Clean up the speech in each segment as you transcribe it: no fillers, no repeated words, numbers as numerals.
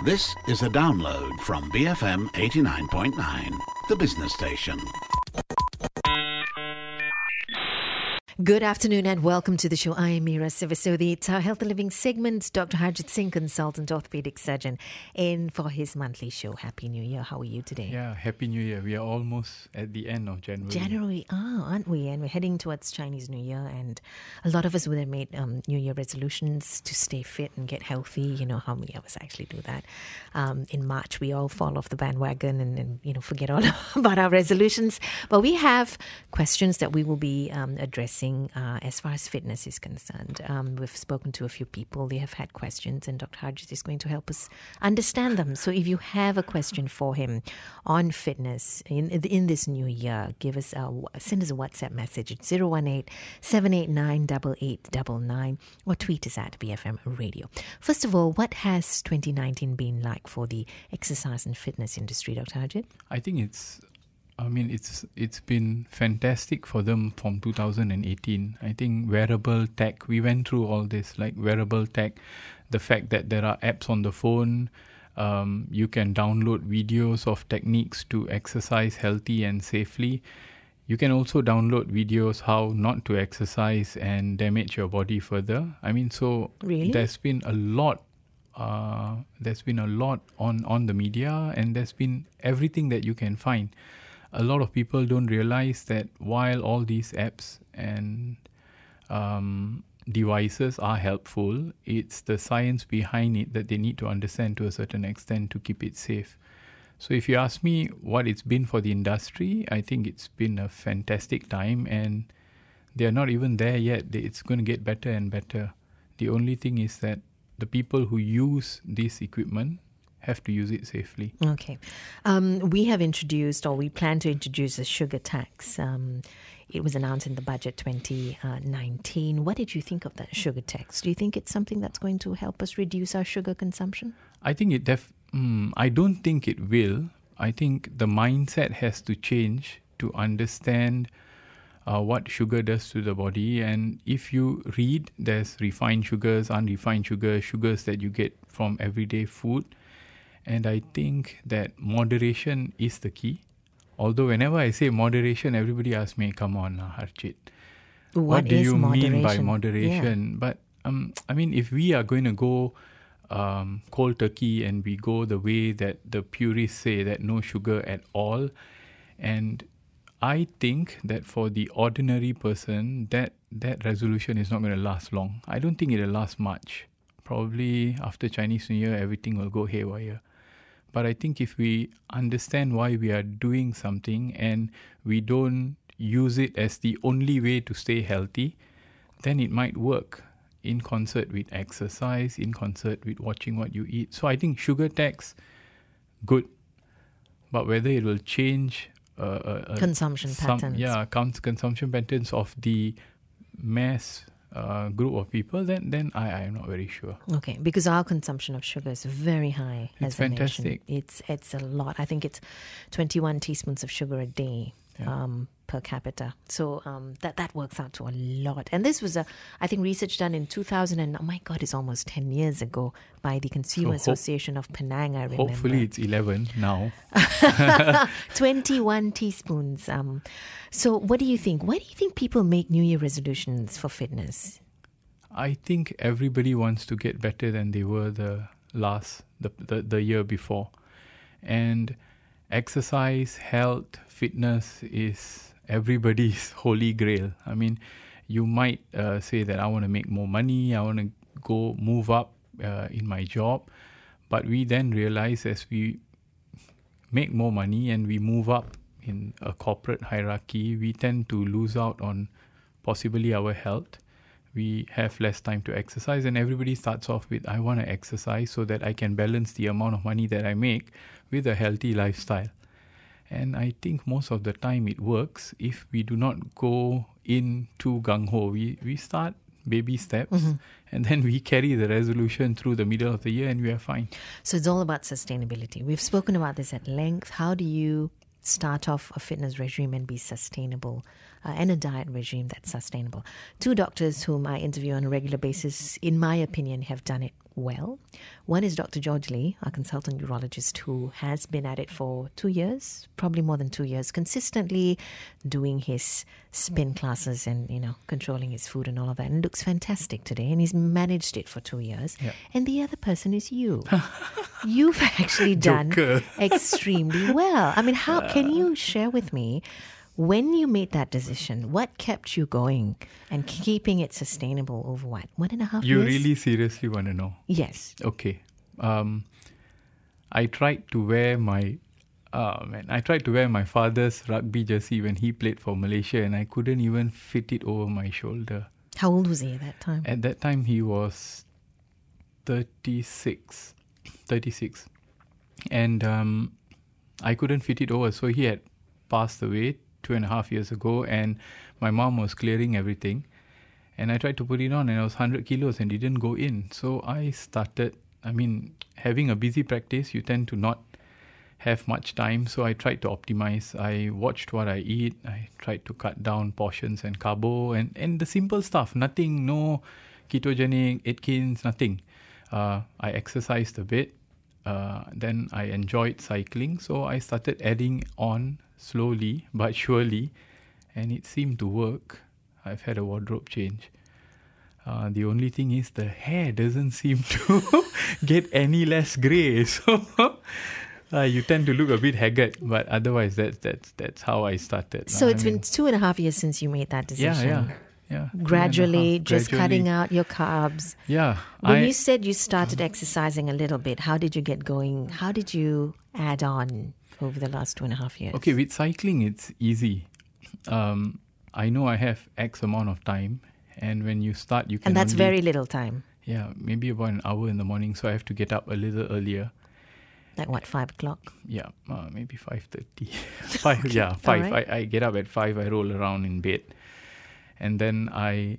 This is a download from BFM 89.9, the business station. Good afternoon and welcome to the show. I am Meera Sivasodi. It's our Health and Living segment. Dr. Harjit Singh, consultant orthopedic surgeon, in for his monthly show. Happy New Year. How are you today? Yeah, Happy New Year. We are almost at the end of January. Aren't we? And we're heading towards Chinese New Year, and a lot of us would have made New Year resolutions to stay fit and get healthy. You know, how many of us actually do that? In March, we all fall off the bandwagon and forget all about our resolutions. But we have questions that we will be addressing as far as fitness is concerned. We've spoken to a few people. They have had questions, and Dr. Harjit is going to help us understand them. So if you have a question for him on fitness in this new year, send us a WhatsApp message at 018-789-8899 or tweet us at BFM Radio. First of all, what has 2019 been like for the exercise and fitness industry, Dr. Harjit? I think it's been fantastic for them from 2018. I think wearable tech, we went through all this, like wearable tech, the fact that there are apps on the phone, you can download videos of techniques to exercise healthy and safely. You can also download videos how not to exercise and damage your body further. Really? There's been a lot. There's been a lot on the media, and there's been everything that you can find. A lot of people don't realize that while all these apps and devices are helpful, it's the science behind it that they need to understand to a certain extent to keep it safe. So if you ask me what it's been for the industry, I think it's been a fantastic time, and they're not even there yet. It's going to get better and better. The only thing is that the people who use this equipment have to use it safely. Okay. We have introduced, or we plan to introduce, a sugar tax. It was announced in the budget 2019. What did you think of that sugar tax? Do you think it's something that's going to help us reduce our sugar consumption? I think I don't think it will. I think the mindset has to change to understand what sugar does to the body. And if you read, there's refined sugars, unrefined sugars that you get from everyday food. And I think that moderation is the key. Although whenever I say moderation, everybody asks me, come on, Harjit. What do you mean by moderation? Yeah. But, if we are going to go cold turkey and we go the way that the purists say, that no sugar at all, and I think that for the ordinary person, that resolution is not going to last long. I don't think it will last much. Probably after Chinese New Year, everything will go haywire. But I think if we understand why we are doing something and we don't use it as the only way to stay healthy, then it might work in concert with exercise, in concert with watching what you eat. So I think sugar tax, good. But whether it will change consumption patterns. Consumption patterns of the mass group of people, then I am not very sure. Okay, because our consumption of sugar is very high. It's fantastic. It's a lot. I think it's 21 teaspoons of sugar a day. Per capita. So that works out to a lot. And this was I think research done in 2000 and, oh my God, it's almost 10 years ago by the Consumer Association of Penang, I remember. Hopefully it's 11 now. 21 teaspoons. So what do you think? Why do you think people make New Year resolutions for fitness? I think everybody wants to get better than they were the year before. And exercise, health, fitness is everybody's holy grail. You might say that I want to make more money, I want to go move up in my job. But we then realize as we make more money and we move up in a corporate hierarchy, we tend to lose out on possibly our health. We have less time to exercise, and everybody starts off with, I want to exercise so that I can balance the amount of money that I make with a healthy lifestyle. And I think most of the time it works if we do not go in too gung-ho. We start baby steps, and then we carry the resolution through the middle of the year and we are fine. So it's all about sustainability. We've spoken about this at length. How do you start off a fitness regime and be sustainable, and a diet regime that's sustainable? Two doctors whom I interview on a regular basis, in my opinion, have done it well. One is Dr. George Lee, our consultant urologist, who has been at it for 2 years, probably more than 2 years, consistently doing his spin classes and, controlling his food and all of that. And looks fantastic today. And he's managed it for 2 years. Yeah. And the other person is you. You've actually done extremely well. I mean, how can you share with me, when you made that decision, what kept you going and keeping it sustainable over 1.5 years? You really seriously want to know? Yes. Okay. I tried to wear my father's rugby jersey when he played for Malaysia, and I couldn't even fit it over my shoulder. How old was he at that time? At that time, he was 36. And I couldn't fit it over. So he had passed away 2.5 years ago, and my mom was clearing everything. And I tried to put it on, and I was 100 kilos and it didn't go in. So I started, having a busy practice, you tend to not have much time. So I tried to optimize. I watched what I eat. I tried to cut down portions and carbo and the simple stuff. Nothing, no ketogenic, Atkins, nothing. I exercised a bit. Then I enjoyed cycling. So I started adding on slowly but surely, and it seemed to work. I've had a wardrobe change. The only thing is the hair doesn't seem to get any less grey. So you tend to look a bit haggard, but otherwise that's how I started. So it's been 2.5 years since you made that decision. Yeah. Gradually, just cutting out your carbs. Yeah. When you said you started exercising a little bit, how did you get going? How did you add on over the last 2.5 years? Okay, with cycling, it's easy. I know I have X amount of time, and when you start, you can. And that's very little time. Yeah, maybe about an hour in the morning, so I have to get up a little earlier. Like what, 5 o'clock? Yeah, maybe 5:30. 5. Okay. Yeah, 5. Right. I get up at 5. I roll around in bed, and then I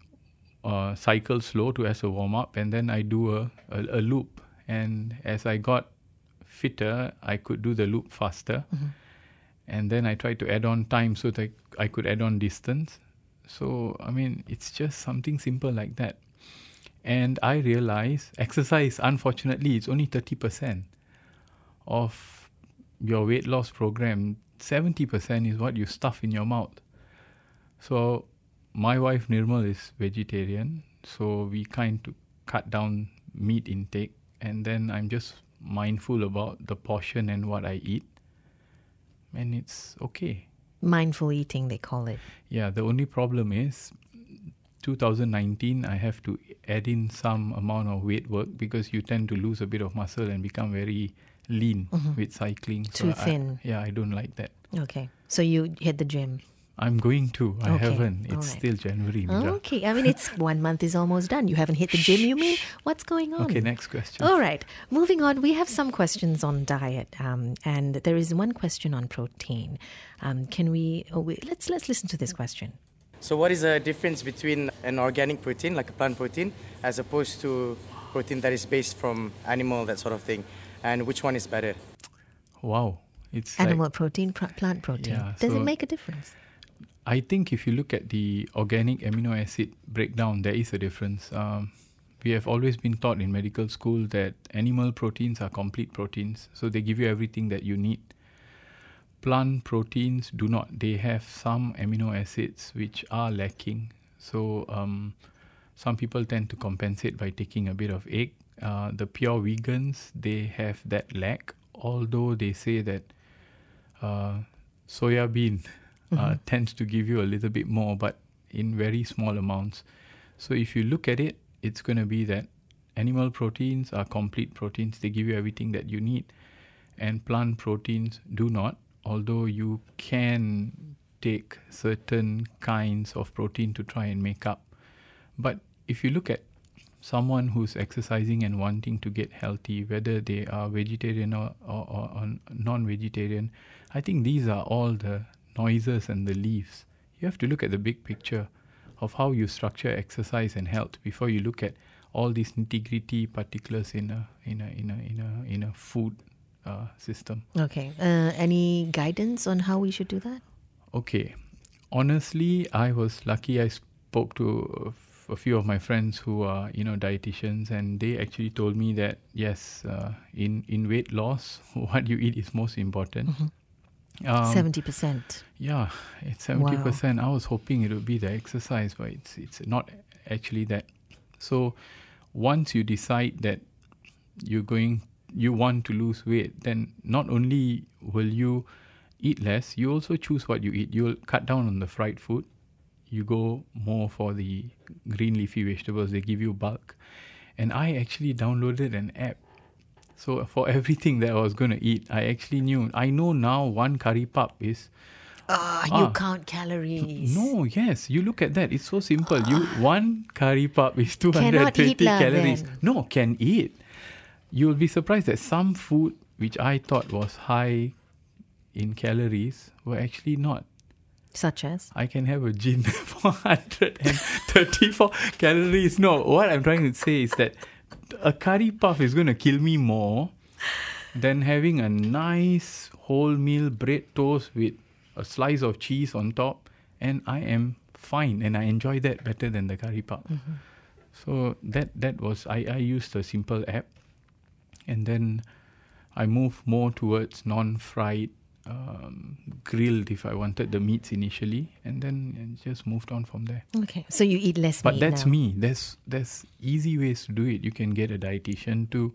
cycle slow as a warm up, and then I do a loop. And as I got fitter, I could do the loop faster. Mm-hmm. And then I tried to add on time so that I could add on distance. So, it's just something simple like that. And I realized exercise, unfortunately, it's only 30% of your weight loss program. 70% is what you stuff in your mouth. So, my wife Nirmal is vegetarian. So, we kind of cut down meat intake. And then I'm just mindful about the portion and what I eat. And it's okay. Mindful eating, they call it. Yeah, the only problem is 2019, I have to add in some amount of weight work because you tend to lose a bit of muscle and become very lean with cycling. Too thin. I don't like that. Okay. So you hit the gym? I'm going to. I haven't. It's still January. Okay. It's 1 month is almost done. You haven't hit the gym, you mean? What's going on? Okay, next question. All right. Moving on, we have some questions on diet. And there is one question on protein. Let's listen to this question. So what is the difference between an organic protein, like a plant protein, as opposed to protein that is based from animal, that sort of thing? And which one is better? Wow. It's animal protein, plant protein. Yeah, Does it make a difference? I think if you look at the organic amino acid breakdown, there is a difference. We have always been taught in medical school that animal proteins are complete proteins, so they give you everything that you need. Plant proteins do not. They have some amino acids which are lacking. So some people tend to compensate by taking a bit of egg. The pure vegans, they have that lack, although they say that soya bean tends to give you a little bit more, but in very small amounts. So if you look at it, it's going to be that animal proteins are complete proteins. They give you everything that you need. And plant proteins do not, although you can take certain kinds of protein to try and make up. But if you look at someone who's exercising and wanting to get healthy, whether they are vegetarian or non-vegetarian, I think these are all the noises and the leaves. You have to look at the big picture of how you structure exercise and health before you look at all these nitty-gritty particulars in a food system. Okay. Any guidance on how we should do that? Okay. Honestly, I was lucky. I spoke to a few of my friends who are, dietitians, and they actually told me that, yes, in weight loss, what you eat is most important. 70%. Yeah, it's 70%. I was hoping it would be the exercise, but it's not actually that. So once you decide that you want to lose weight, then not only will you eat less, you also choose what you eat. You'll cut down on the fried food. You go more for the green leafy vegetables. They give you bulk. And I actually downloaded an app. So for everything that I was going to eat, I know now one curry puff is... you count calories. No, yes. You look at that. It's so simple. One curry puff is 220 Cannot eat calories. then. No, can eat. You'll be surprised that some food which I thought was high in calories were actually not. Such as? I can have a gin for 134 calories. No, what I'm trying to say is that a curry puff is going to kill me more than having a nice wholemeal bread toast with a slice of cheese on top, and I am fine, and I enjoy that better than the curry puff. Mm-hmm. So that was, I used a simple app, and then I moved more towards non-fried, grilled if I wanted the meats initially, and then just moved on from there. Okay, so you eat less but meat that's now. me. There's easy ways to do it. You can get a dietitian to,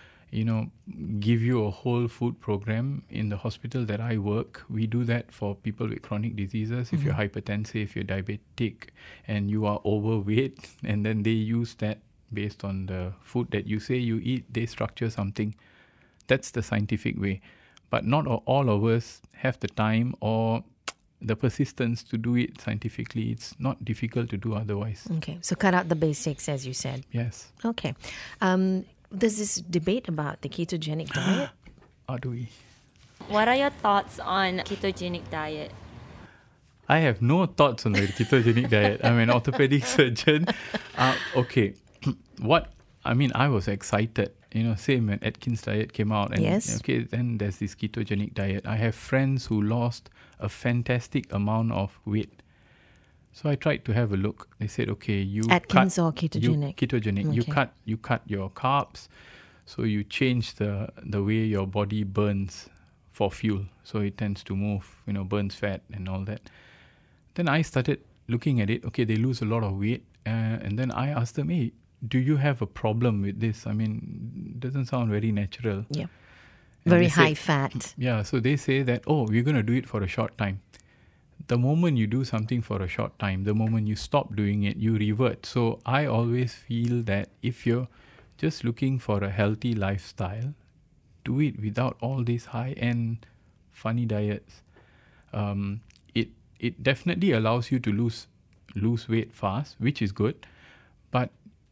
give you a whole food program. In the hospital that I work, we do that for people with chronic diseases. If you're hypertensive, if you're diabetic, and you are overweight, and then they use that based on the food that you say you eat, they structure something. That's the scientific way. But not all of us have the time or the persistence to do it scientifically. It's not difficult to do otherwise. Okay, so cut out the basics, as you said. Yes. Okay. There's this debate about the ketogenic diet. How do we? What are your thoughts on ketogenic diet? I have no thoughts on the ketogenic diet. I'm an orthopedic surgeon. Okay. I was excited. Same when Atkins diet came out. And, yes. Okay, then there's this ketogenic diet. I have friends who lost a fantastic amount of weight. So I tried to have a look. They said, okay, you Atkins cut, or ketogenic? Ketogenic. Okay. You cut your carbs. So you change the way your body burns for fuel. So it tends to move, burns fat and all that. Then I started looking at it. Okay, they lose a lot of weight. And then I asked them, hey, do you have a problem with this? It doesn't sound very natural. Yeah. And very they high said, fat. Yeah, so they say that, we're going to do it for a short time. The moment you do something for a short time, the moment you stop doing it, you revert. So I always feel that if you're just looking for a healthy lifestyle, do it without all these high-end funny diets. It definitely allows you to lose weight fast, which is good. But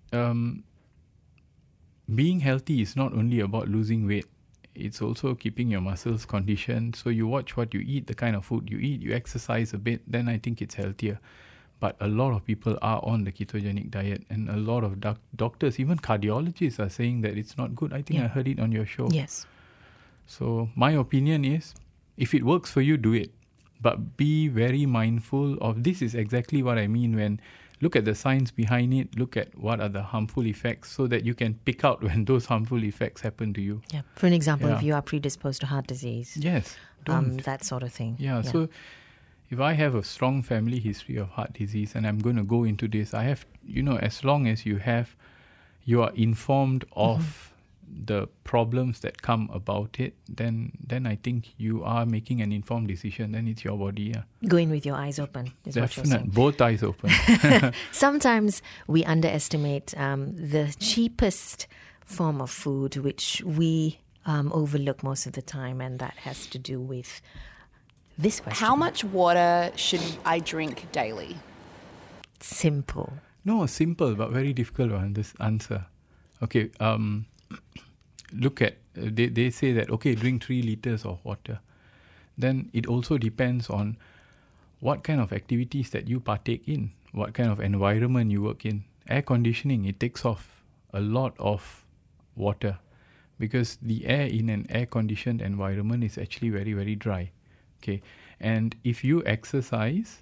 being healthy is not only about losing weight. It's also keeping your muscles conditioned. So you watch what you eat, the kind of food you eat, you exercise a bit, then I think it's healthier. But a lot of people are on the ketogenic diet, and a lot of doctors, even cardiologists, are saying that it's not good. I think I heard it on your show. Yes. So my opinion is, if it works for you, do it. But be very mindful of, this is exactly what I mean when look at the science behind it, look at what are the harmful effects so that you can pick out when those harmful effects happen to you. Yeah. For an example, if you are predisposed to heart disease. Yes. Don't. That sort of thing. Yeah. So if I have a strong family history of heart disease and I'm going to go into this, I have, as long as you are informed of the problems that come about it, then I think you are making an informed decision. Then it's your body. Yeah. Go in with your eyes open, is what you're saying. Both eyes open. Sometimes we underestimate the cheapest form of food, which we overlook most of the time, and that has to do with this question. How much water should I drink daily? Simple. No, simple but very difficult one, this answer. Okay, look at, they say that, okay, drink 3 liters of water. Then it also depends on what kind of activities that you partake in, what kind of environment you work in. Air conditioning, it takes off a lot of water because the air in an air-conditioned environment is actually very, very dry. Okay, and if you exercise,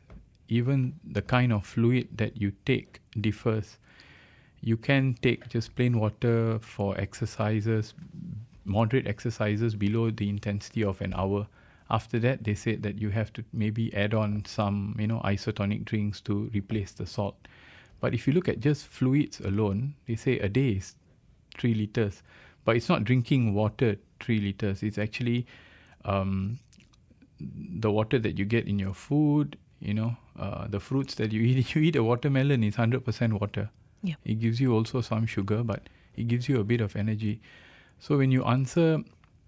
even the kind of fluid that you take differs. You can take just plain water for exercises, moderate exercises below the intensity of an hour. After that, they said that you have to maybe add on some, isotonic drinks to replace the salt. But if you look at just fluids alone, they say a day is 3 liters. But it's not drinking water 3 liters. It's actually the water that you get in your food, the fruits that you eat. If you eat a watermelon, it's 100% water. Yeah. It gives you also some sugar, but it gives you a bit of energy. So when you answer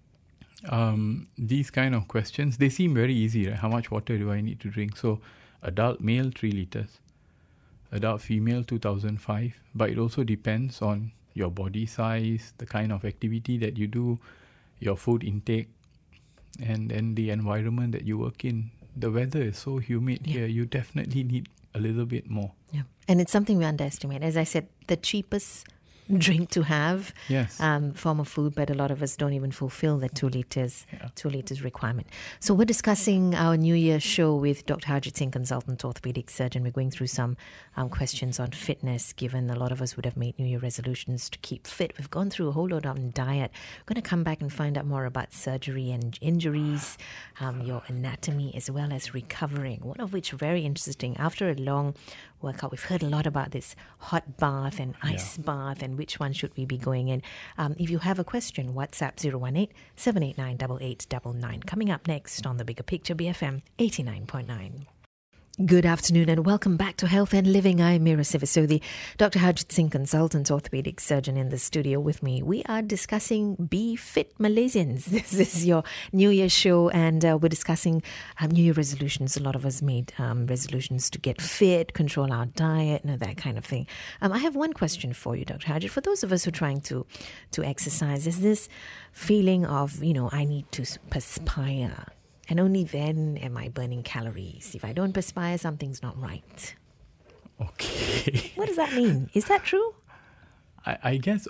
these kind of questions, they seem very easy, right? How much water do I need to drink? So adult male, 3 liters. Adult female, 2005. But it also depends on your body size, the kind of activity that you do, your food intake, and then the environment that you work in. The weather is so humid here, you definitely need a little bit more. Yeah. And it's something we underestimate. As I said, the cheapest drink to have, Yes. form of food, but a lot of us don't even fulfill the 2 liters requirement. So we're discussing our New Year show with Dr. Harjit Singh, consultant orthopedic surgeon. We're going through some questions on fitness, given a lot of us would have made New Year resolutions to keep fit. We've gone through a whole lot on diet. We're going to come back and find out more about surgery and injuries, your anatomy, as well as recovering, one of which very interesting. After a long workout, we've heard a lot about this hot bath and ice bath and which one should we be going in. If you have a question, WhatsApp 018-789-8899. Coming up next on The Bigger Picture, BFM 89.9. Good afternoon and welcome back to Health and Living. I'm Mira Sivasudi, Dr. Harjit Singh, consultant orthopedic surgeon in the studio with me. We are discussing Be Fit Malaysians. This is your New Year show and we're discussing New Year resolutions. A lot of us made resolutions to get fit, control our diet, that kind of thing. I have one question for you, Dr. Harjit. For those of us who are trying to exercise, is this feeling of, I need to perspire, and only then am I burning calories. If I don't perspire, something's not right. Okay. What does that mean? Is that true? I guess,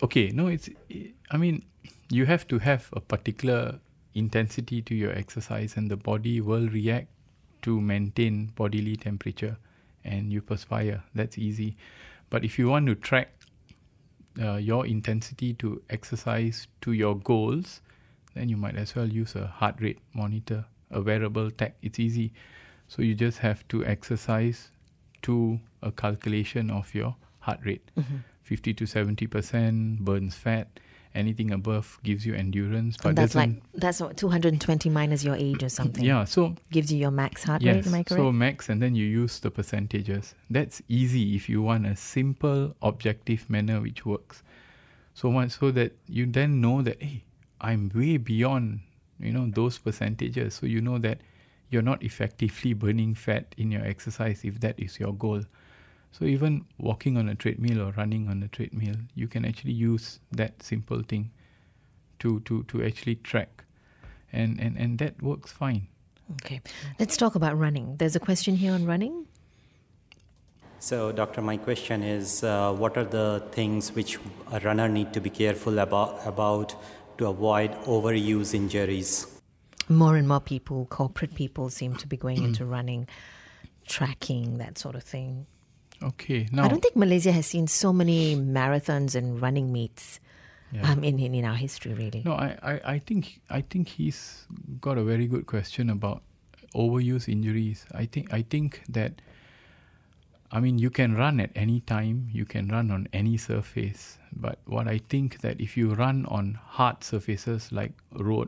you have to have a particular intensity to your exercise and the body will react to maintain bodily temperature and you perspire. That's easy. But if you want to track your intensity to exercise to your goals, then you might as well use a heart rate monitor, a wearable tag. It's easy. So you just have to exercise to a calculation of your heart rate. 50 to 70% burns fat. Anything above gives you endurance. But that's what 220 minus your age or something. Yeah, so gives you your max heart yes, rate, am I correct? So max, and then you use the percentages. That's easy if you want a simple, objective manner which works. So much so that you then know that, hey, I'm way beyond those percentages. So you know that you're not effectively burning fat in your exercise if that is your goal. So even walking on a treadmill or running on a treadmill, you can actually use that simple thing to actually track. And that works fine. Okay. Let's talk about running. There's a question here on running. So, Doctor, my question is, what are the things which a runner need to be careful about to avoid overuse injuries? More and more people, corporate people, seem to be going into running, tracking, that sort of thing. Okay. Now, I don't think Malaysia has seen so many marathons and running meets in our history, really. No, I think he's got a very good question about overuse injuries. I think that, you can run at any time, you can run on any surface. But what I think that if you run on hard surfaces like road,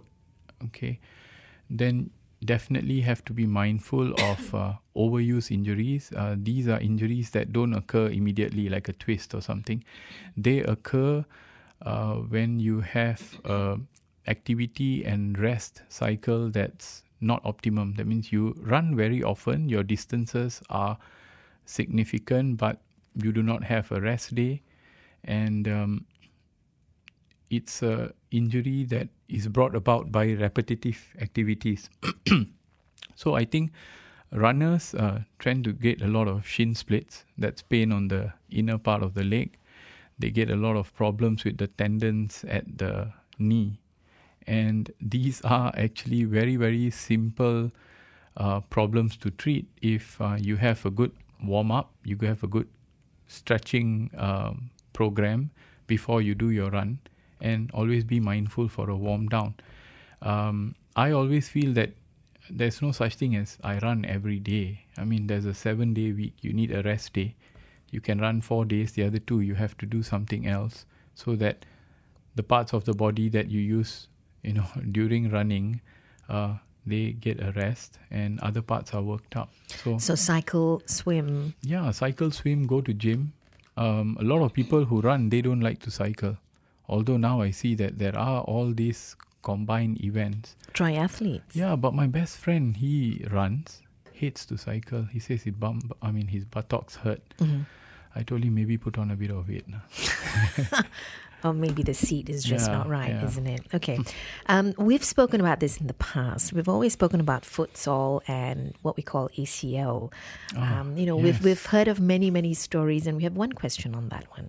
then definitely have to be mindful of overuse injuries. These are injuries that don't occur immediately, like a twist or something. They occur when you have activity and rest cycle that's not optimum. That means you run very often, your distances are significant, but you do not have a rest day. And it's an injury that is brought about by repetitive activities. So I think runners tend to get a lot of shin splits. That's pain on the inner part of the leg. They get a lot of problems with the tendons at the knee. And these are actually very, very simple problems to treat if you have a good warm-up, you have a good stretching program before you do your run, and always be mindful for a warm down. I always feel that there's no such thing as I run every day. I mean, there's a 7-day week. You need a rest day. You can run 4 days. The other 2, you have to do something else so that the parts of the body that you use, during running, they get a rest and other parts are worked up. So cycle, swim. Yeah, cycle, swim, go to gym. A lot of people who run, they don't like to cycle. Although now I see that there are all these combined events. Triathletes. Yeah, but my best friend, he runs, hates to cycle. He says his buttocks hurt. Mm-hmm. I told him maybe put on a bit of weight. Or maybe the seat is just not right, isn't it? Okay. We've spoken about this in the past. We've always spoken about futsal and what we call ACL. Yes. We've heard of many, many stories, and we have one question on that one.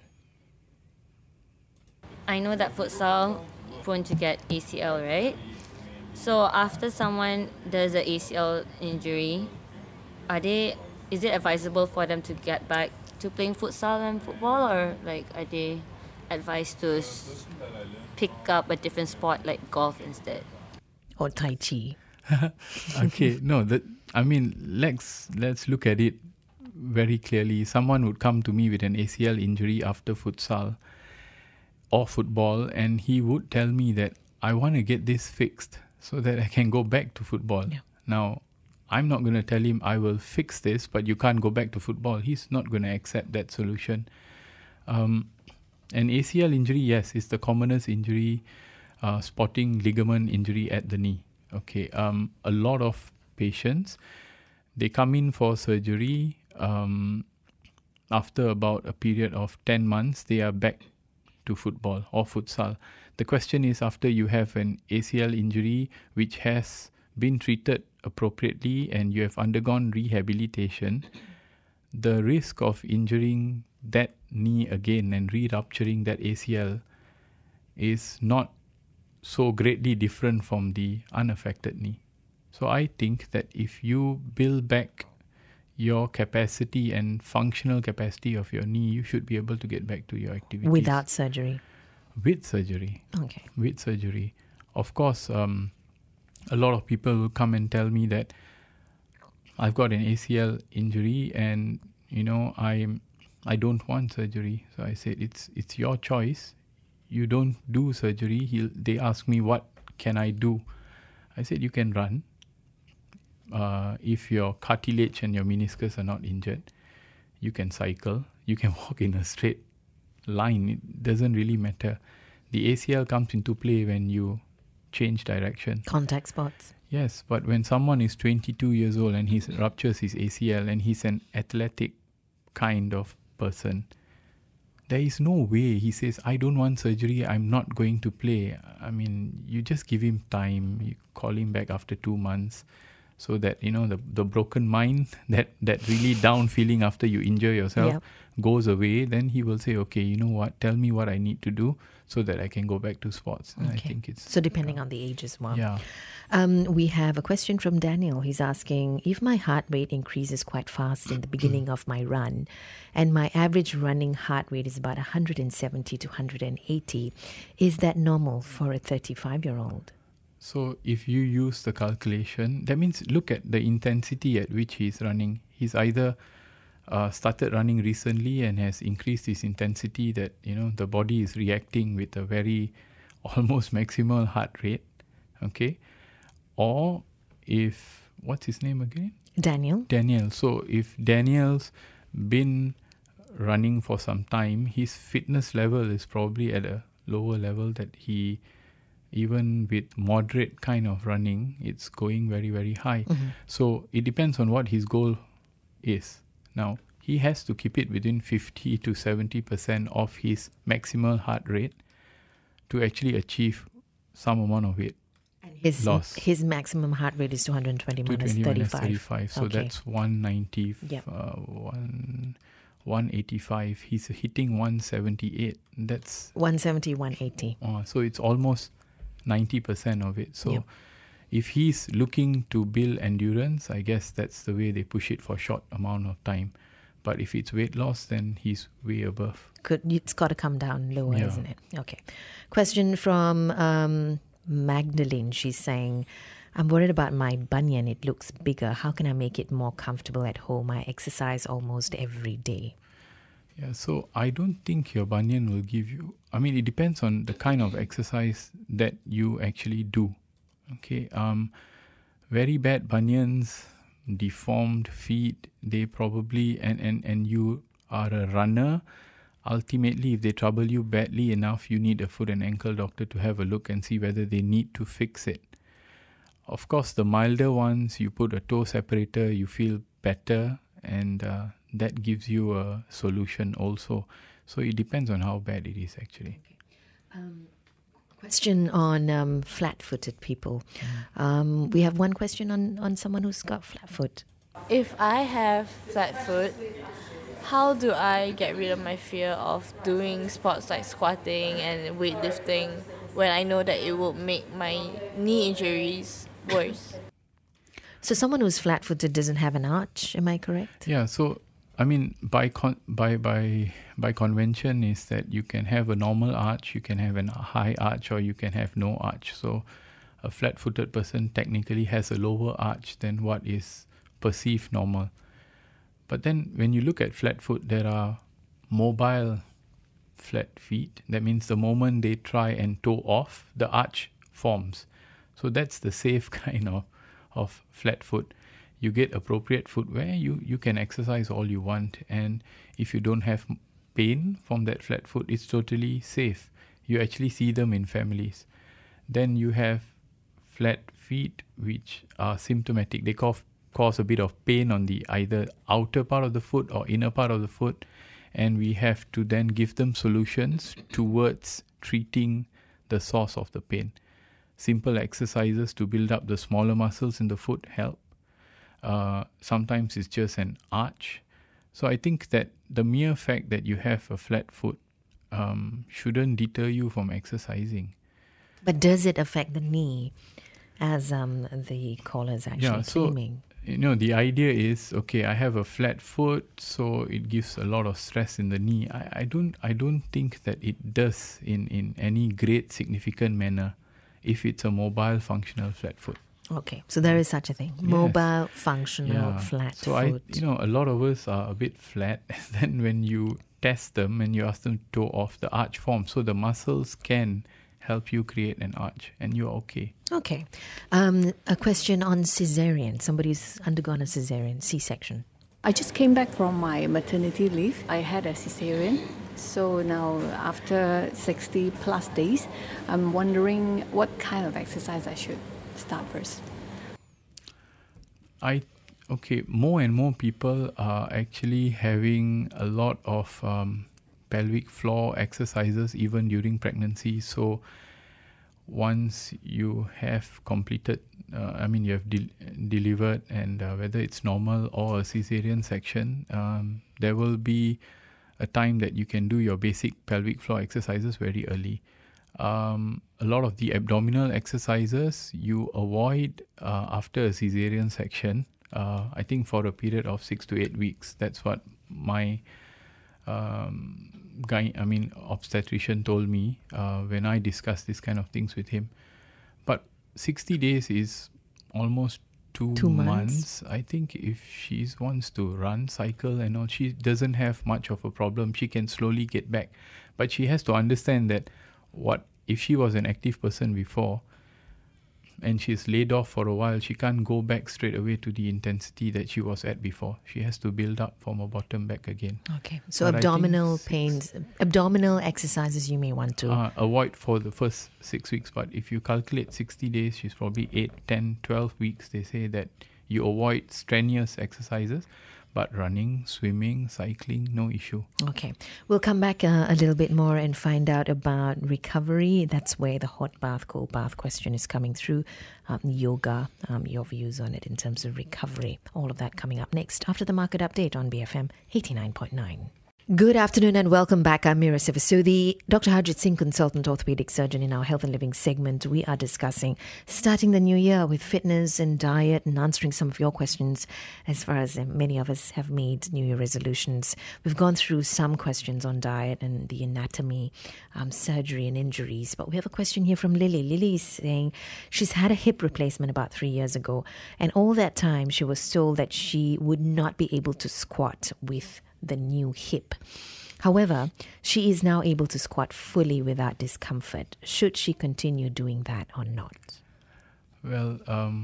I know that futsal prone to get ACL, right? So after someone does an ACL injury, is it advisable for them to get back to playing futsal and football, or are they advised to pick up a different sport like golf instead? Or Tai Chi? Okay, no, let's look at it very clearly. Someone would come to me with an ACL injury after futsal or football, and he would tell me that I want to get this fixed so that I can go back to football. Yeah. Now, I'm not going to tell him I will fix this, but you can't go back to football. He's not going to accept that solution. An ACL injury, yes, is the commonest injury, sporting ligament injury at the knee. Okay, a lot of patients, they come in for surgery. After about a period of 10 months, they are back to football or futsal. The question is, after you have an ACL injury which has been treated appropriately and you have undergone rehabilitation, the risk of injuring that knee again and re-rupturing that ACL is not so greatly different from the unaffected knee. So I think that if you build back your capacity and functional capacity of your knee, you should be able to get back to your activities. Without surgery? With surgery. Okay. With surgery. Of course, a lot of people will come and tell me that I've got an ACL injury and, I don't want surgery. So I said, it's your choice. You don't do surgery. They ask me, what can I do? I said, you can run. If your cartilage and your meniscus are not injured, you can cycle. You can walk in a straight line. It doesn't really matter. The ACL comes into play when you change direction. Contact sports. Yes, but when someone is 22 years old and he ruptures his ACL and he's an athletic kind of person, there is no way he says, I don't want surgery, I'm not going to play. I mean, you just give him time, you call him back after 2 months so that, the broken mind, that really down feeling after you injure yourself goes away. Then he will say, okay, you know what, tell me what I need to do so that I can go back to sports. And I think it's... So depending on the age as well. Yeah. We have a question from Daniel. He's asking, if my heart rate increases quite fast in the beginning of my run and my average running heart rate is about 170 to 180, is that normal for a 35-year-old? So if you use the calculation, that means look at the intensity at which he's running. He's either started running recently and has increased his intensity that, the body is reacting with a very almost maximal heart rate. Okay. Or if, what's his name again? Daniel. So if Daniel's been running for some time, his fitness level is probably at a lower level that he, even with moderate kind of running, it's going very, very high. Mm-hmm. So it depends on what his goal is. Now, he has to keep it within 50 to 70% of his maximal heart rate to actually achieve some amount of weight loss. His maximum heart rate is 220 minus 35. So that's 190, 185. He's hitting 178. That's 170, 180. So it's almost 90% of it. So If he's looking to build endurance, I guess that's the way they push it for a short amount of time. But if it's weight loss, then he's way above. It's got to come down lower, Yeah. isn't it? Okay. Question from Magdalene. She's saying, I'm worried about my bunion. It looks bigger. How can I make it more comfortable at home? I exercise almost every day. Yeah, so I don't think your bunion will give you... I mean, it depends on the kind of exercise that you actually do. Okay, very bad bunions, deformed feet, they probably... And you are a runner. Ultimately, if they trouble you badly enough, you need a foot and ankle doctor to have a look and see whether they need to fix it. Of course, the milder ones, you put a toe separator, you feel better, and that gives you a solution also. So it depends on how bad it is actually. Question on flat-footed people. We have one question on someone who's got flat foot. If I have flat foot, how do I get rid of my fear of doing sports like squatting and weightlifting when I know that it will make my knee injuries worse? So someone who's flat-footed doesn't have an arch, am I correct? Yeah, so I mean by convention is that you can have a normal arch, you can have a high arch, or you can have no arch. So a flat-footed person technically has a lower arch than what is perceived normal. But then when you look at flat foot, there are mobile flat feet. That means the moment they try and toe off, the arch forms. So that's the safe kind of flat foot. You get appropriate footwear, you can exercise all you want. And if you don't have pain from that flat foot, it's totally safe. You actually see them in families. Then you have flat feet which are symptomatic. They cause a bit of pain on the either outer part of the foot or inner part of the foot, and we have to then give them solutions towards treating the source of the pain. Simple exercises to build up the smaller muscles in the foot help. Sometimes it's just an arch. So I think that the mere fact that you have a flat foot shouldn't deter you from exercising. But does it affect the knee, as the caller is actually claiming? The idea is, okay, I have a flat foot, so it gives a lot of stress in the knee. I don't think that it does in any great significant manner if it's a mobile functional flat foot. Okay, so there is such a thing. Yes. Mobile functional flat foot. So a lot of us are a bit flat, and then when you test them and you ask them to toe off, the arch forms. So the muscles can help you create an arch, and you're okay. Okay. A question on cesarean. Somebody's undergone a cesarean, C-section. I just came back from my maternity leave. I had a cesarean. So now after 60 plus days, I'm wondering what kind of exercise I should start first. More and more people are actually having a lot of pelvic floor exercises even during pregnancy. So once you have completed, you have delivered, and whether it's normal or a cesarean section, there will be a time that you can do your basic pelvic floor exercises very early. A lot of the abdominal exercises you avoid after a cesarean section, I think for a period of 6 to 8 weeks. That's what my obstetrician told me when I discussed this kind of things with him. But 60 days is almost 2 months. I think if she wants to run, cycle and all, she doesn't have much of a problem. She can slowly get back. But she has to understand that if she was an active person before and she's laid off for a while, she can't go back straight away to the intensity that she was at before. She has to build up from her bottom back again. Okay. So abdominal pains, abdominal exercises you may want to avoid for the first 6 weeks. But if you calculate 60 days, she's probably 8, 10, 12 weeks. They say that you avoid strenuous exercises. But running, swimming, cycling, no issue. Okay. We'll come back a little bit more and find out about recovery. That's where the hot bath, cold bath question is coming through. Yoga, your views on it in terms of recovery. All of that coming up next after the market update on BFM 89.9. Good afternoon and welcome back. I'm Mira Sivasudi, Dr. Harjit Singh, consultant orthopedic surgeon. In our Health and Living segment, we are discussing starting the new year with fitness and diet and answering some of your questions as far as many of us have made New Year resolutions. We've gone through some questions on diet and the anatomy, surgery and injuries. But we have a question here from Lily. Lily is saying she's had a hip replacement about 3 years ago. And all that time she was told that she would not be able to squat with the new hip. However, she is now able to squat fully without discomfort. Should she continue doing that or not? Well,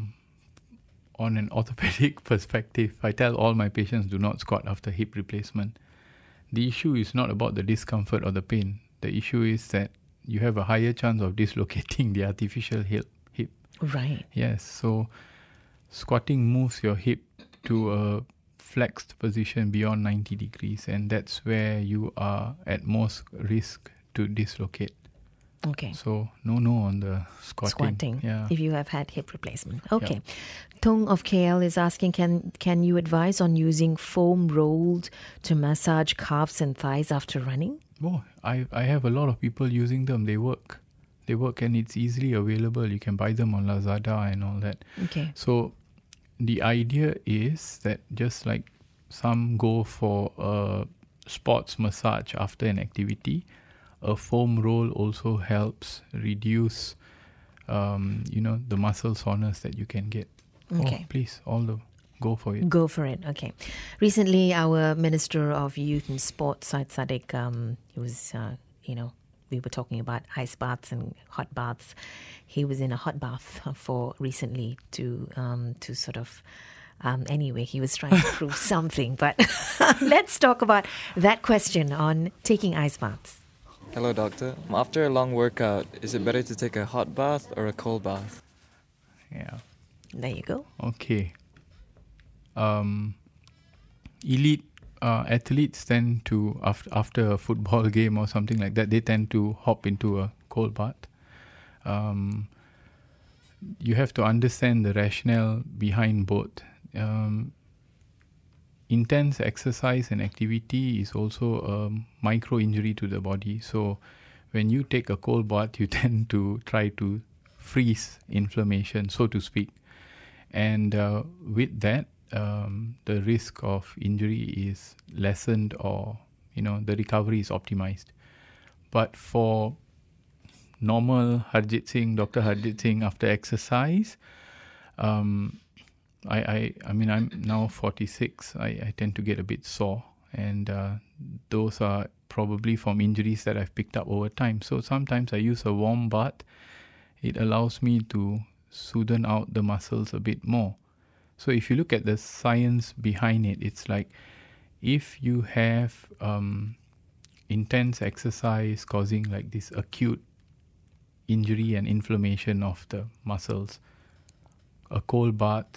on an orthopedic perspective, I tell all my patients do not squat after hip replacement. The issue is not about the discomfort or the pain. The issue is that you have a higher chance of dislocating the artificial hip. Right. Yes, so squatting moves your hip to a flexed position beyond 90 degrees, and that's where you are at most risk to dislocate. Okay. So no on the squatting. Yeah. If you have had hip replacement. Okay. Yeah. Tong of KL is asking, can you advise on using foam rolled to massage calves and thighs after running? Oh, I have a lot of people using them. They work and it's easily available. You can buy them on Lazada and all that. Okay. So the idea is that just like some go for a sports massage after an activity, a foam roll also helps reduce, the muscle soreness that you can get. Okay. Oh, please, go for it. Go for it. Okay. Recently, our Minister of Youth and Sport, Syed Saddiq, he was, we were talking about ice baths and hot baths. He was in a hot bath recently to sort of. Anyway, he was trying to prove something. But let's talk about that question on taking ice baths. Hello, doctor. After a long workout, is it better to take a hot bath or a cold bath? Yeah. There you go. Okay. Elite athletes tend to, after a football game or something like that, they tend to hop into a cold bath. You have to understand the rationale behind both. Intense exercise and activity is also a micro injury to the body. So when you take a cold bath, you tend to try to freeze inflammation, so to speak. And with that, the risk of injury is lessened, or the recovery is optimized. But for normal Dr. Harjit Singh after exercise, I'm now 46. I tend to get a bit sore, and those are probably from injuries that I've picked up over time. So sometimes I use a warm bath. It allows me to soothe out the muscles a bit more. So if you look at the science behind it, it's like if you have intense exercise causing like this acute injury and inflammation of the muscles, a cold bath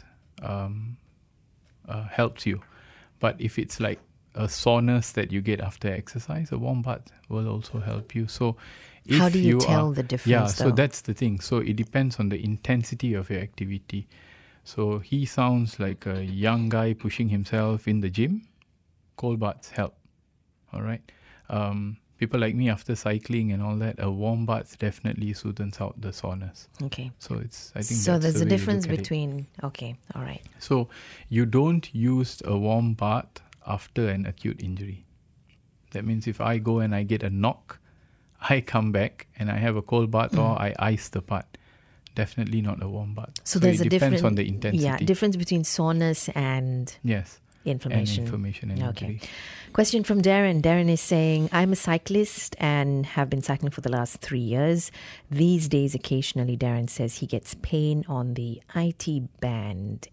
helps you. But if it's like a soreness that you get after exercise, a warm bath will also help you. So if how do you tell the difference? Yeah, so that's the thing. So it depends on the intensity of your activity. So he sounds like a young guy pushing himself in the gym. Cold baths help. All right. People like me, after cycling and all that, a warm bath definitely soothes out the soreness. Okay. So I think so that's there's the a way difference you look at between. Okay. All right. So you don't use a warm bath after an acute injury. That means if I go and I get a knock, I come back and I have a cold bath or I ice the part. Definitely not a warm bath. So there's it a depends difference on the intensity. Yeah, difference between soreness and inflammation. And inflammation and injury. Question from Darren. Darren is saying, I'm a cyclist and have been cycling for the last 3 years. These days, occasionally, Darren says he gets pain on the IT band.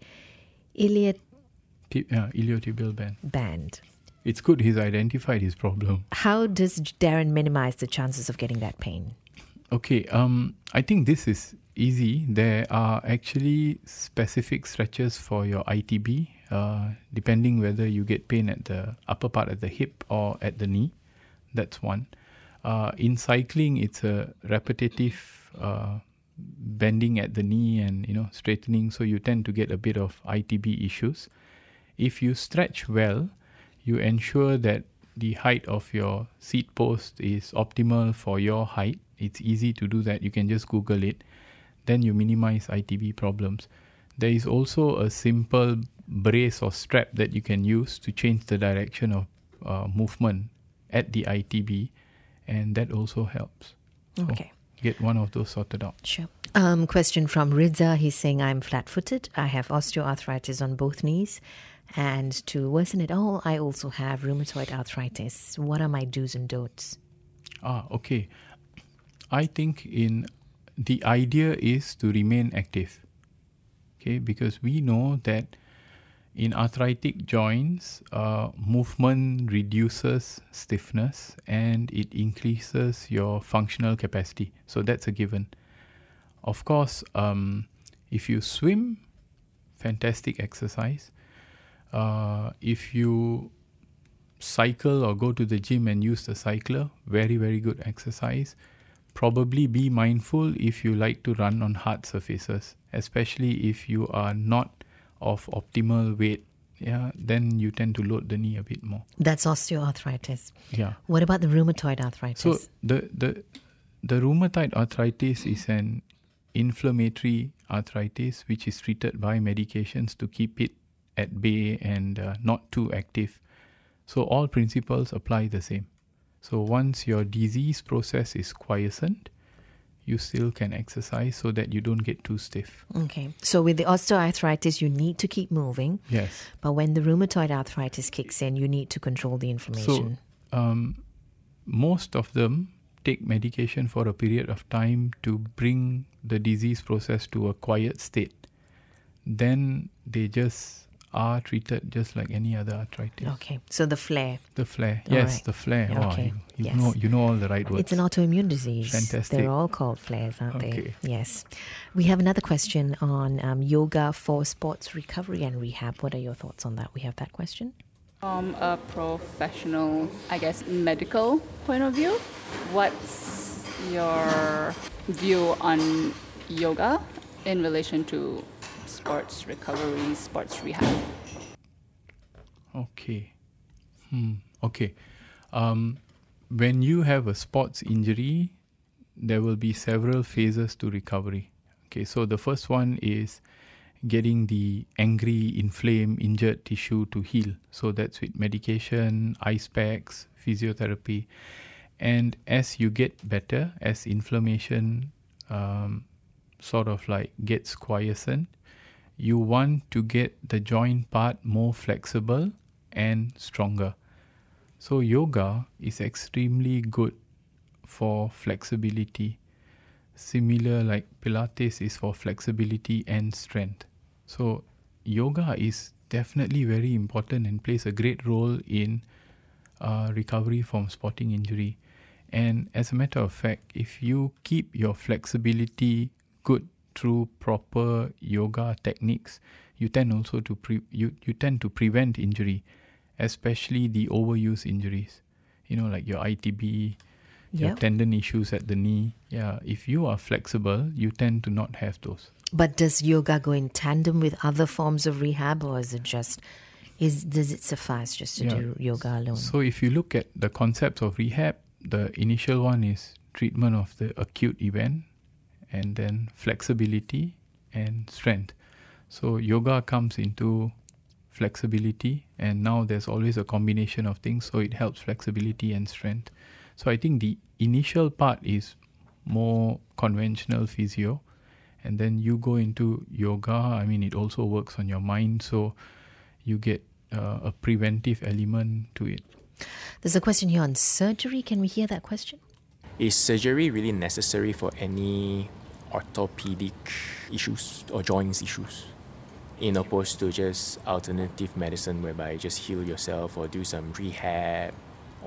Iliotibial band. It's good he's identified his problem. How does Darren minimize the chances of getting that pain? Okay, I think this is easy. There are actually specific stretches for your ITB, depending whether you get pain at the upper part of the hip or at the knee. That's one. In cycling, it's a repetitive bending at the knee and straightening, so you tend to get a bit of ITB issues. If you stretch well, you ensure that the height of your seat post is optimal for your height, it's easy to do that. You can just Google it. Then you minimize ITB problems. There is also a simple brace or strap that you can use to change the direction of movement at the ITB, and that also helps. Okay. So get one of those sorted out. Sure. Question from Ridza. He's saying, I'm flat-footed. I have osteoarthritis on both knees. And to worsen it all, I also have rheumatoid arthritis. What are my do's and don'ts? Okay. I think the idea is to remain active. Okay, because we know that in arthritic joints, movement reduces stiffness and it increases your functional capacity. So that's a given. Of course, if you swim, fantastic exercise. If you cycle or go to the gym and use the cycler, very, very good exercise. Probably be mindful if you like to run on hard surfaces, especially if you are not of optimal weight. Yeah, then you tend to load the knee a bit more. That's osteoarthritis. Yeah. What about the rheumatoid arthritis? So the rheumatoid arthritis is an inflammatory arthritis which is treated by medications to keep it at bay and not too active. So all principles apply the same. So once your disease process is quiescent, you still can exercise so that you don't get too stiff. Okay. So with the osteoarthritis, you need to keep moving. Yes. But when the rheumatoid arthritis kicks in, you need to control the inflammation. So most of them take medication for a period of time to bring the disease process to a quiet state. Then they just are treated just like any other arthritis. Okay. So the flare. The flare. All Yes, right. the flare. Okay. Wow, you know all the right words. It's an autoimmune disease. Fantastic. They're all called flares, aren't Okay. they? Yes. We have another question on yoga for sports recovery and rehab. What are your thoughts on that? We have that question. From a professional, I guess, medical point of view, what's your view on yoga in relation to sports recovery, sports rehab? Okay. Okay. When you have a sports injury, there will be several phases to recovery. Okay, so the first one is getting the angry, inflamed, injured tissue to heal. So that's with medication, ice packs, physiotherapy. And as you get better, as inflammation sort of like gets quiescent, you want to get the joint part more flexible and stronger. So yoga is extremely good for flexibility. Similar like Pilates is for flexibility and strength. So yoga is definitely very important and plays a great role in recovery from sporting injury. And as a matter of fact, if you keep your flexibility good through proper yoga techniques, you tend also to you tend to prevent injury, especially the overuse injuries. You know, like your ITB, your tendon issues at the knee. Yeah, if you are flexible, you tend to not have those. But does yoga go in tandem with other forms of rehab, or is it just does it suffice just to do yoga alone? So if you look at the concepts of rehab, the initial one is treatment of the acute event, and then flexibility and strength. So yoga comes into flexibility, and now there's always a combination of things, so it helps flexibility and strength. So I think the initial part is more conventional physio, and then you go into yoga. I mean, it also works on your mind, so you get a preventive element to it. There's a question here on surgery. Can we hear that question? Is surgery really necessary for any orthopedic issues or joints issues, in opposed to just alternative medicine whereby you just heal yourself or do some rehab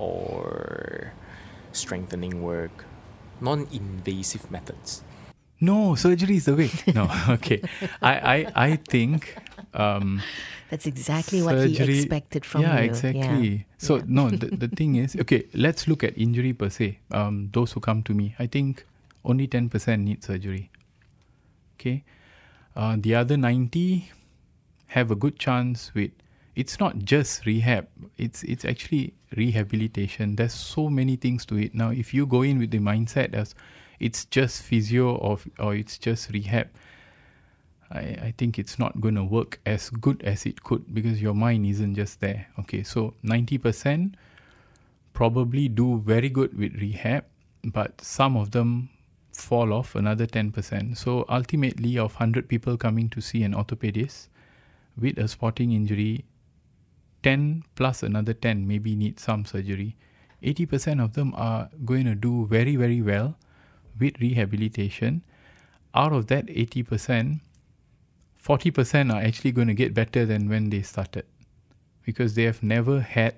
or strengthening work, non-invasive methods? No, surgery is the way. No, okay. I think that's exactly what he expected from you. Exactly. Yeah. So no, the thing is, okay, let's look at injury per se. Those who come to me, I think only 10% need surgery. Okay, the other 90 have a good chance with it's not just rehab. It's actually rehabilitation. There's so many things to it. Now, if you go in with the mindset as it's just physio or it's just rehab, I think it's not going to work as good as it could because your mind isn't just there. Okay, so 90% probably do very good with rehab, but some of them fall off, another 10%. So ultimately, of 100 people coming to see an orthopedist with a sporting injury, 10 plus another 10 maybe need some surgery. 80% of them are going to do very, very well with rehabilitation. Out of that 80%, 40% are actually going to get better than when they started because they have never had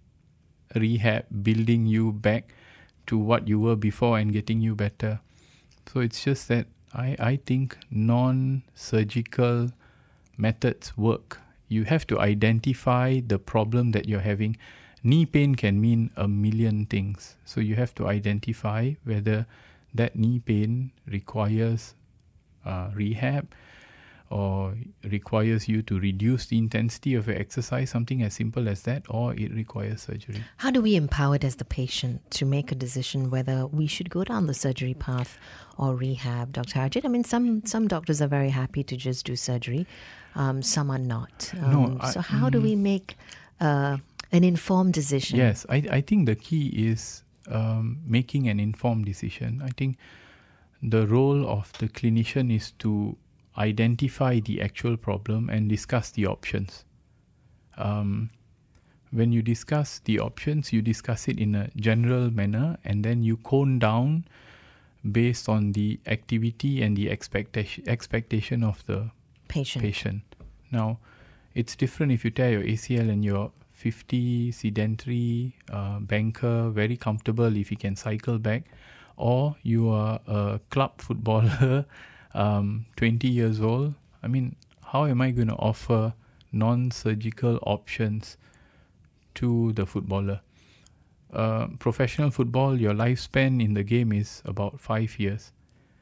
rehab building you back to what you were before and getting you better. So it's just that I think non-surgical methods work. You have to identify the problem that you're having. Knee pain can mean a million things. So you have to identify whether that knee pain requires rehab or requires you to reduce the intensity of your exercise, something as simple as that, or it requires surgery. How do we empower it as the patient to make a decision whether we should go down the surgery path or rehab, Dr. Harjit? I mean, some doctors are very happy to just do surgery. Some are not. So how do we make an informed decision? Yes, I think the key is making an informed decision. I think the role of the clinician is to identify the actual problem and discuss the options. When you discuss the options, you discuss it in a general manner and then you cone down based on the activity and the expectation of the patient. Now, it's different if you tear your ACL and you're 50, sedentary, banker, very comfortable if you can cycle back, or you are a club footballer, 20 years old. I mean, how am I going to offer non-surgical options to the footballer? Professional football, your lifespan in the game is about 5 years.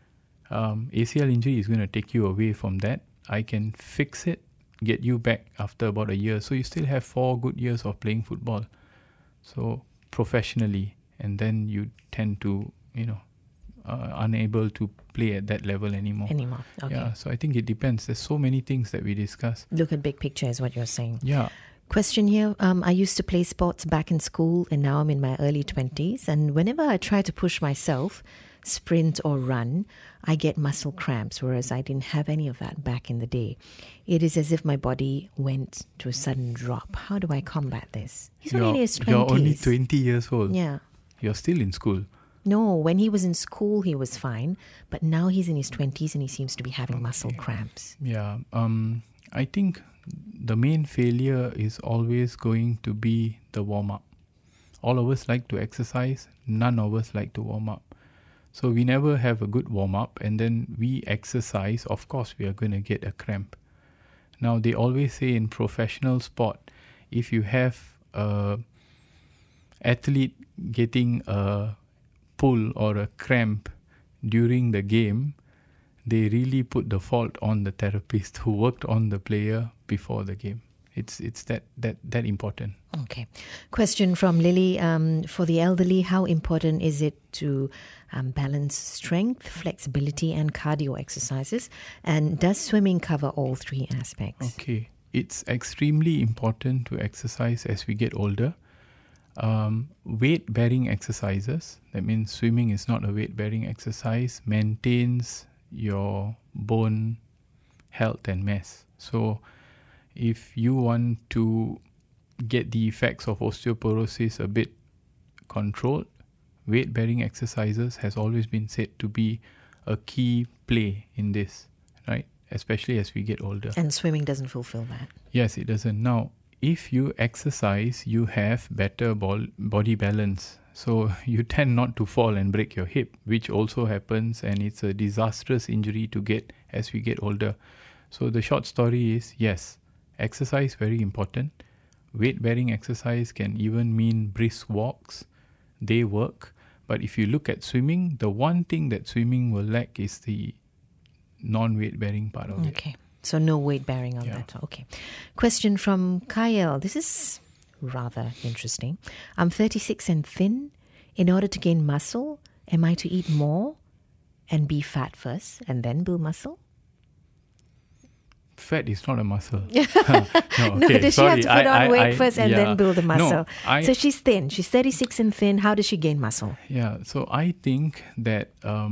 ACL injury is going to take you away from that. I can fix it, get you back after about a year. So you still have 4 good years of playing football. So professionally, and then you tend to, unable to play at that level anymore. Okay. Yeah, so I think it depends. There's so many things that we discuss. Look at big picture is what you're saying. Yeah. Question here. I used to play sports back in school and now I'm in my early 20s. And whenever I try to push myself, sprint or run, I get muscle cramps, whereas I didn't have any of that back in the day. It is as if my body went to a sudden drop. How do I combat this? He's only in his 20s. You're only 20 years old. Yeah. You're still in school. No, when he was in school, he was fine. But now he's in his 20s and he seems to be having muscle cramps. Yeah. I think the main failure is always going to be the warm-up. All of us like to exercise. None of us like to warm up. So we never have a good warm-up and then we exercise. Of course, we are going to get a cramp. Now, they always say in professional sport, if you have an athlete getting a pull or a cramp during the game, they really put the fault on the therapist who worked on the player before the game. It's that important. Okay. Question from Lily. For the elderly, how important is it to balance strength, flexibility and cardio exercises? And does swimming cover all 3 aspects? Okay. It's extremely important to exercise as we get older. Weight-bearing exercises, that means swimming is not a weight-bearing exercise, maintains your bone health and mass. So if you want to get the effects of osteoporosis a bit controlled, weight-bearing exercises has always been said to be a key play in this, right? Especially as we get older. And swimming doesn't fulfill that. Yes, it doesn't. Now, if you exercise, you have better body balance. So you tend not to fall and break your hip, which also happens, and it's a disastrous injury to get as we get older. So the short story is, yes, exercise very important. Weight-bearing exercise can even mean brisk walks. They work. But if you look at swimming, the one thing that swimming will lack is the non-weight-bearing part of it. Okay. So no weight bearing on that. Okay. Question from Kyle. This is rather interesting. I'm 36 and thin. In order to gain muscle, am I to eat more and be fat first and then build muscle? Fat is not a muscle. No, does she have to put on weight first and then build the muscle? No, so she's thin. She's 36 and thin. How does she gain muscle? Yeah, so I think that,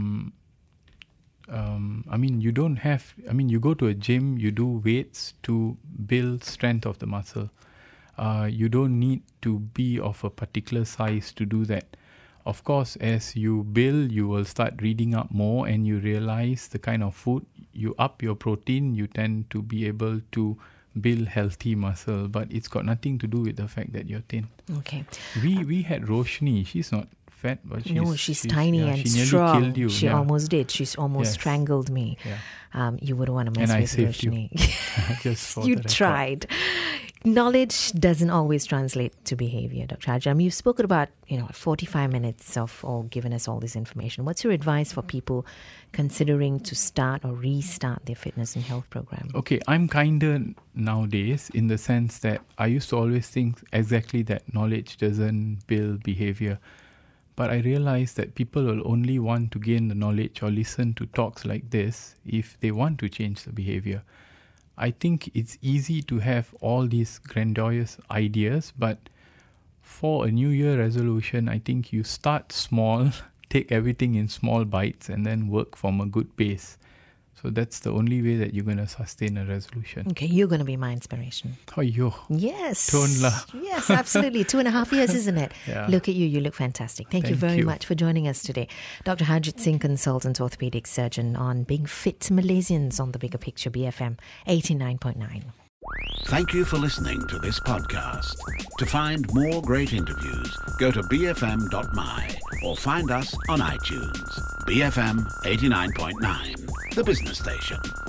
you don't have, you go to a gym, you do weights to build strength of the muscle. You don't need to be of a particular size to do that. Of course, as you build, you will start reading up more and you realize the kind of food, you up your protein, you tend to be able to build healthy muscle. But it's got nothing to do with the fact that you're thin. Okay. We had Roshni. She's not fat, but she's tiny and she strong. Nearly killed you. She almost did. She's almost strangled me. Yeah. You wouldn't want to mess and with Roshni. Just you tried. Knowledge doesn't always translate to behavior, Dr. Hajram. You've spoken about 45 minutes of giving us all this information. What's your advice for people considering to start or restart their fitness and health program? Okay, I'm kinder nowadays in the sense that I used to always think exactly that knowledge doesn't build behavior. But I realize that people will only want to gain the knowledge or listen to talks like this if they want to change the behavior. I think it's easy to have all these grandiose ideas, but for a New Year resolution, I think you start small, take everything in small bites, and then work from a good pace. So that's the only way that you're going to sustain a resolution. Okay, you're going to be my inspiration. Oh, yo. Yes. Tonla. Yes, absolutely. 2.5 years, isn't it? Yeah. Look at you. You look fantastic. Thank you very much for joining us today. Dr. Harjit Singh, consultant orthopedic surgeon, on being fit Malaysians on The Bigger Picture, BFM 89.9. Thank you for listening to this podcast. To find more great interviews, go to bfm.my or find us on iTunes. BFM 89.9, the business station.